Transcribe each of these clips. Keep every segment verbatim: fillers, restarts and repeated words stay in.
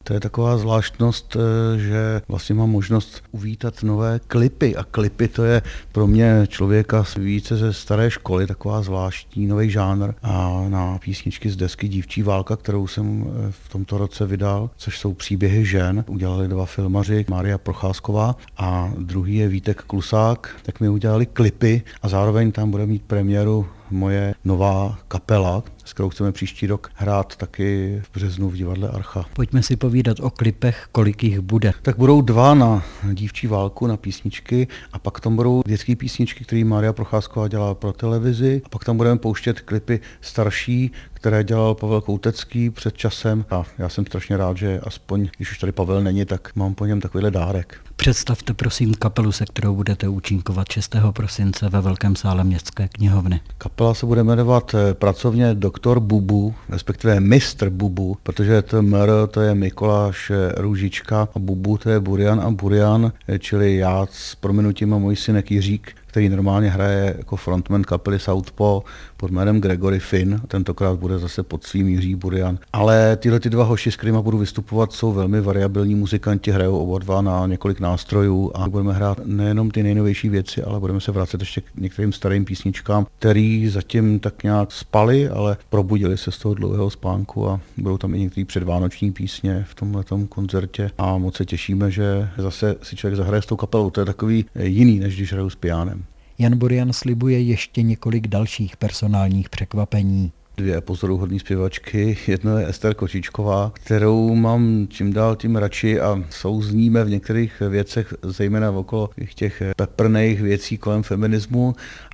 To je taková zvláštnost, že vlastně mám možnost uvítat nové klipy a klipy to je pro mě člověka více ze staré školy, taková zvláštní nový žánr a na písničky z desky Dívčí válka, kterou jsem v tomto roce vydal, což jsou příběhy žen, udělali dva filmaři, Mária Procházková a druhý je Vítek Klusák, tak mi udělali klipy a zároveň tam bude mít premiéru moje nová kapela, s kterou chceme příští rok hrát taky v březnu v divadle Archa. Pojďme si povídat o klipech, kolik jich bude. Tak budou dva na Dívčí válku, na písničky a pak tam budou dětské písničky, které Mária Procházková dělala pro televizi a pak tam budeme pouštět klipy starší, které dělal Pavel Koutecký před časem a já jsem strašně rád, že aspoň, když už tady Pavel není, tak mám po něm takovýhle dárek. Představte prosím kapelu, se kterou budete účinkovat šestého prosince ve Velkém sále Městské knihovny. Kapela se bude jmenovat pracovně Doktor Bubu, respektive Mistr Bubu, protože to M R to je Mikoláš Růžička a Bubu to je Burian a Burian, čili já s prominutím a můj synek Jiřík, který normálně hraje jako frontman kapely Southpaw pod jménem Gregory Finn. Tentokrát bude zase pod svým Jiří Burian. Ale tyhle ty dva hoši, s kterými budu vystupovat, jsou velmi variabilní muzikanti, hrajou oba dva na několik nástrojů a budeme hrát nejenom ty nejnovější věci, ale budeme se vracet ještě k některým starým písničkám, který zatím tak nějak spali, ale probudili se z toho dlouhého spánku a budou tam i některé předvánoční písně v tomhletom koncertě a moc se těšíme, že zase si člověk zahraje s tou kapelou. To je takový jiný, než když hraju s pianem. Jan Burian slibuje ještě několik dalších personálních překvapení. Dvě pozoruhodné zpěvačky, jedno je Ester Kočičková, kterou mám čím dál tím radši a souzníme v některých věcech, zejména okolo těch peprných věcí kolem feminismu.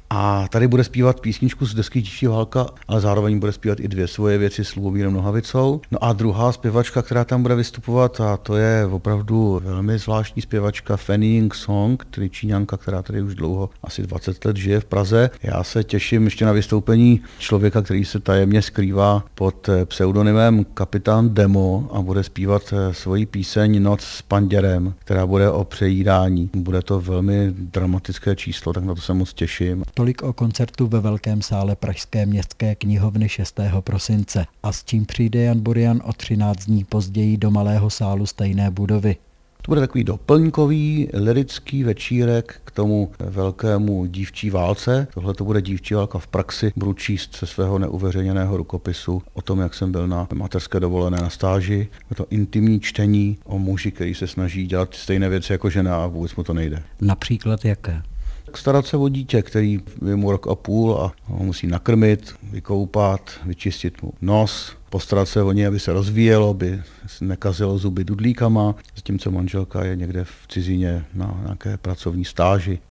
A tady bude zpívat písničku z desky Dívčí válka, ale zároveň bude zpívat i dvě svoje věci s Lubomírem Nohavicou. No a druhá zpěvačka, která tam bude vystupovat, a to je opravdu velmi zvláštní zpěvačka Fanny Ying Song, tedy Číňanka, která tady už dlouho, asi dvacet let žije v Praze. Já se těším ještě na vystoupení člověka, který se tajemně skrývá pod pseudonymem Kapitán Demo a bude zpívat svoji píseň Noc s panděrem, která bude o přejídání. Bude to velmi dramatické číslo, tak na to se moc těším. Tolik o koncertu ve Velkém sále Pražské městské knihovny šestého prosince. A s čím přijde Jan Burian o třináct dní později do malého sálu stejné budovy. To bude takový doplňkový lirický večírek k tomu velkému Dívčí válce. Tohle to bude Dívčí válka v praxi. Budu číst ze svého neuveřejněného rukopisu o tom, jak jsem byl na mateřské dovolené na stáži. Je to intimní čtení o muži, který se snaží dělat stejné věci jako žena a vůbec mu to nejde. Například jaké? Starat se o dítě, který je mu rok a půl a ho musí nakrmit, vykoupat, vyčistit mu nos, postarat se o něj, aby se rozvíjelo, aby nekazilo zuby dudlíkama, zatímco manželka je někde v cizině na nějaké pracovní stáži.